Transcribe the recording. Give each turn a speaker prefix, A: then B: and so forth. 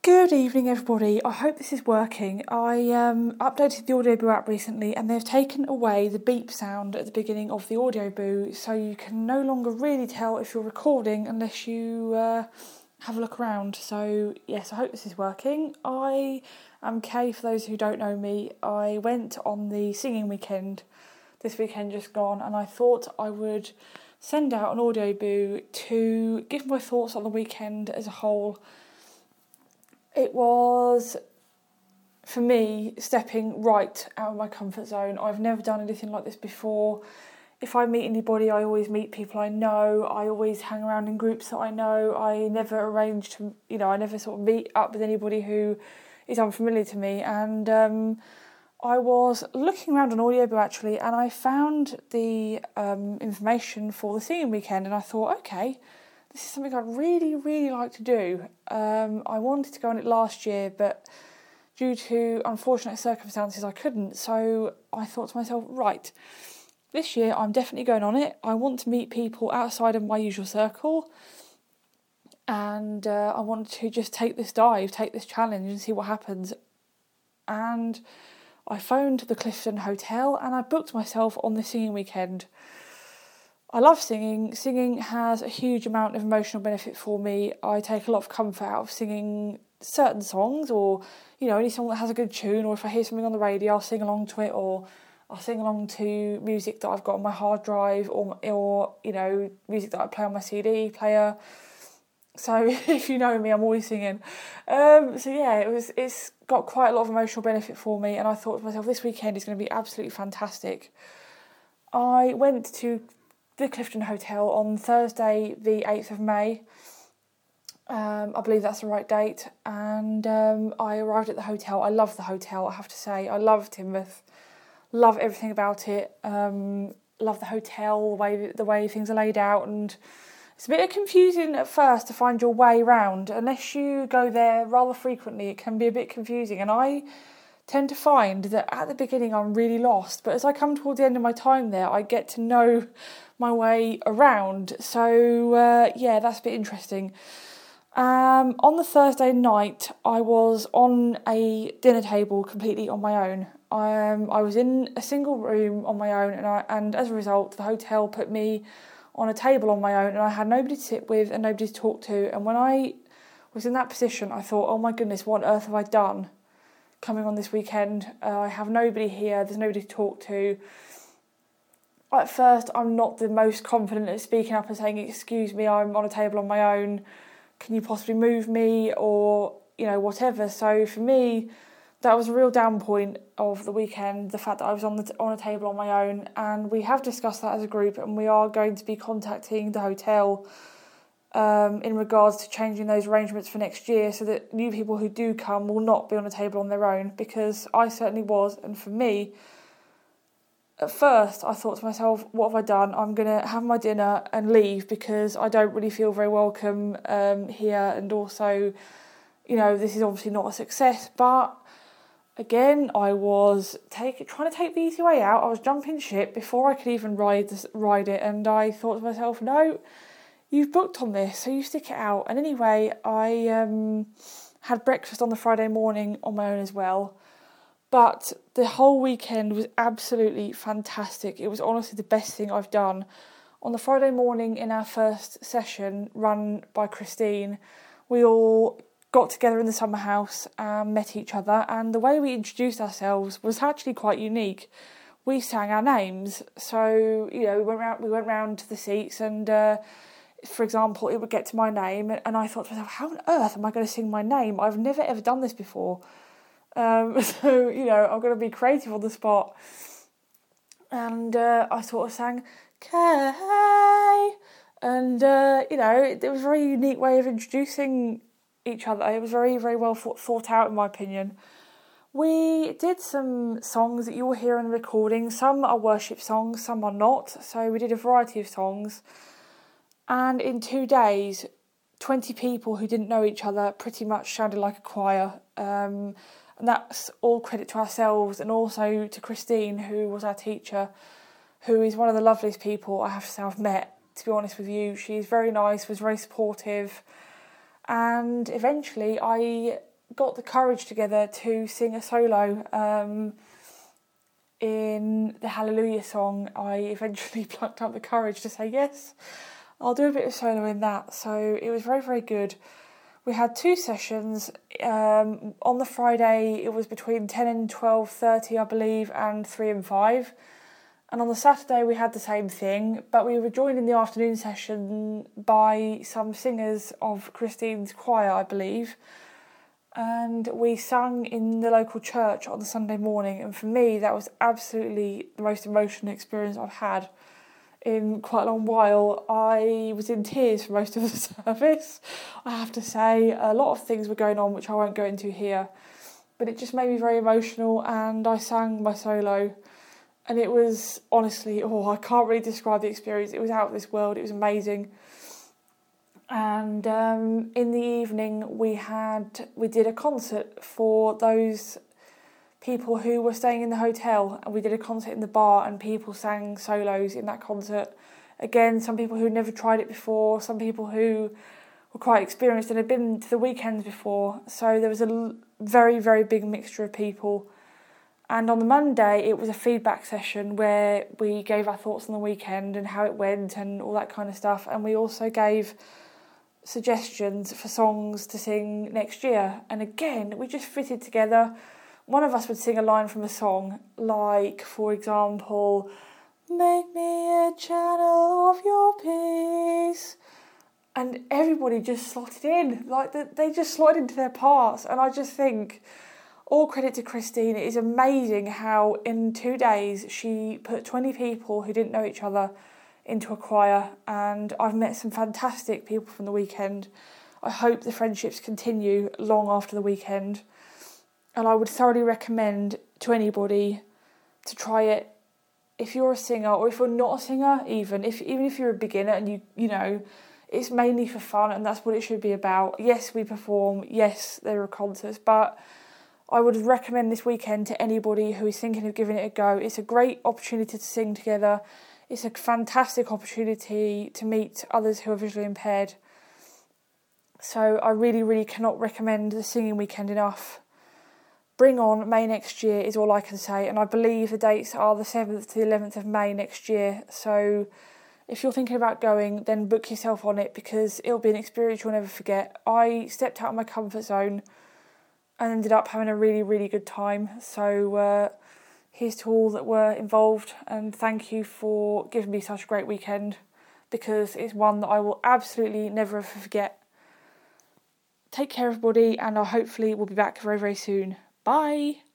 A: Good evening, everybody. I hope this is working. I updated the Audioboo app recently and they've taken away the beep sound at the beginning of the Audioboo, so you can no longer really tell if you're recording unless you have a look around. So yes, I hope this is working. I am Kay, for those who don't know me. I went on the singing weekend this weekend just gone, and I thought I would send out an Audioboo to give my thoughts on the weekend as a whole. It was, for me, stepping right out of my comfort zone. I've never done anything like this before. If I meet anybody, I always meet people I know. I always hang around in groups that I know. I never arrange to, I never sort of meet up with anybody who is unfamiliar to me. And I was looking around on Audioboo actually, and I found the information for the singing weekend, and I thought, okay, this is something I'd really, really like to do. I wanted to go on it last year, but due to unfortunate circumstances, I couldn't. So I thought to myself, right, this year I'm definitely going on it. I want to meet people outside of my usual circle, and I want to just take this dive, take this challenge and see what happens. And I phoned the Clifton Hotel and I booked myself on the singing weekend. I love singing. Singing has a huge amount of emotional benefit for me. I take a lot of comfort out of singing certain songs, or, any song that has a good tune, or if I hear something on the radio, I'll sing along to it, or I'll sing along to music that I've got on my hard drive, or music that I play on my CD player. So if you know me, I'm always singing. It's got quite a lot of emotional benefit for me, and I thought to myself, this weekend is going to be absolutely fantastic. I went to the Clifton Hotel on Thursday the 8th of May. I believe that's the right date, and I arrived at the hotel. I love the hotel, I have to say. I love Teignmouth, love everything about it. Love the hotel, the way things are laid out, and it's a bit confusing at first to find your way around. Unless you go there rather frequently, it can be a bit confusing, and I tend to find that at the beginning I'm really lost, but as I come towards the end of my time there, I get to know my way around. So that's a bit interesting. On the Thursday night, I was on a dinner table completely on my own. I was in a single room on my own, and as a result, the hotel put me on a table on my own, and I had nobody to sit with and nobody to talk to. And when I was in that position, I thought, oh my goodness, what on earth have I done coming on this weekend? I have nobody here, there's nobody to talk to. At first, I'm not the most confident at speaking up and saying, excuse me, I'm on a table on my own, can you possibly move me, or, whatever. So for me, that was a real down point of the weekend, the fact that I was on a table on my own, and we have discussed that as a group, and we are going to be contacting the hotel in regards to changing those arrangements for next year, so that new people who do come will not be on a table on their own, because I certainly was. And for me, at first I thought to myself, what have I done? I'm going to have my dinner and leave, because I don't really feel very welcome here, and also, this is obviously not a success. But again, I was trying to take the easy way out. I was jumping ship before I could even ride it, and I thought to myself, no, you've booked on this, so you stick it out. And anyway, I had breakfast on the Friday morning on my own as well. But the whole weekend was absolutely fantastic. It was honestly the best thing I've done. On the Friday morning in our first session, run by Christine, we all got together in the summer house and met each other. And the way we introduced ourselves was actually quite unique. We sang our names. So, we went round to the seats, and for example, it would get to my name, and I thought to myself, how on earth am I going to sing my name? I've never ever done this before. I'm going to be creative on the spot. And I sort of sang, Kay. And, it was a very unique way of introducing each other. It was very, very well thought out, in my opinion. We did some songs that you will hear in the recording. Some are worship songs, some are not. So we did a variety of songs. And in 2 days, 20 people who didn't know each other pretty much sounded like a choir. And that's all credit to ourselves, and also to Christine, who was our teacher, who is one of the loveliest people I have to say I've met, to be honest with you. She's very nice, was very supportive, and eventually I got the courage together to sing a solo in the Hallelujah song. I eventually plucked up the courage to say, yes, I'll do a bit of solo in that. So it was very, very good. We had 2 sessions. On the Friday, it was between 10 and 12:30, I believe, and 3 and 5. And on the Saturday, we had the same thing, but we were joined in the afternoon session by some singers of Christine's choir, I believe. And we sang in the local church on the Sunday morning. And for me, that was absolutely the most emotional experience I've had in quite a long while. I was in tears for most of the service, I have to say. A lot of things were going on, which I won't go into here. But it just made me very emotional, and I sang my solo. And it was, honestly, I can't really describe the experience. It was out of this world. It was amazing. And in the evening, we did a concert for those people who were staying in the hotel. And we did a concert in the bar, and people sang solos in that concert. Again, some people who never tried it before, some people who were quite experienced and had been to the weekends before. So there was a very, very big mixture of people. And on the Monday, it was a feedback session where we gave our thoughts on the weekend and how it went and all that kind of stuff. And we also gave suggestions for songs to sing next year. And again, we just fitted together. One of us would sing a line from a song, like, for example, "Make me a channel of your peace." And everybody just slotted in. Like, they just slotted into their parts. And I just think, all credit to Christine. It is amazing how in 2 days she put 20 people who didn't know each other into a choir, and I've met some fantastic people from the weekend. I hope the friendships continue long after the weekend, and I would thoroughly recommend to anybody to try it if you're a singer, or if you're not a singer, even if you're a beginner and you know it's mainly for fun, and that's what it should be about. Yes, we perform, yes, there are concerts, but I would recommend this weekend to anybody who is thinking of giving it a go. It's a great opportunity to sing together. It's a fantastic opportunity to meet others who are visually impaired. So I really, really cannot recommend the singing weekend enough. Bring on May next year is all I can say. And I believe the dates are the 7th to the 11th of May next year. So if you're thinking about going, then book yourself on it, because it'll be an experience you'll never forget. I stepped out of my comfort zone and ended up having a really, really good time. So here's to all that were involved, and thank you for giving me such a great weekend, because it's one that I will absolutely never forget. Take care, everybody, and I hopefully will be back very, very soon. Bye!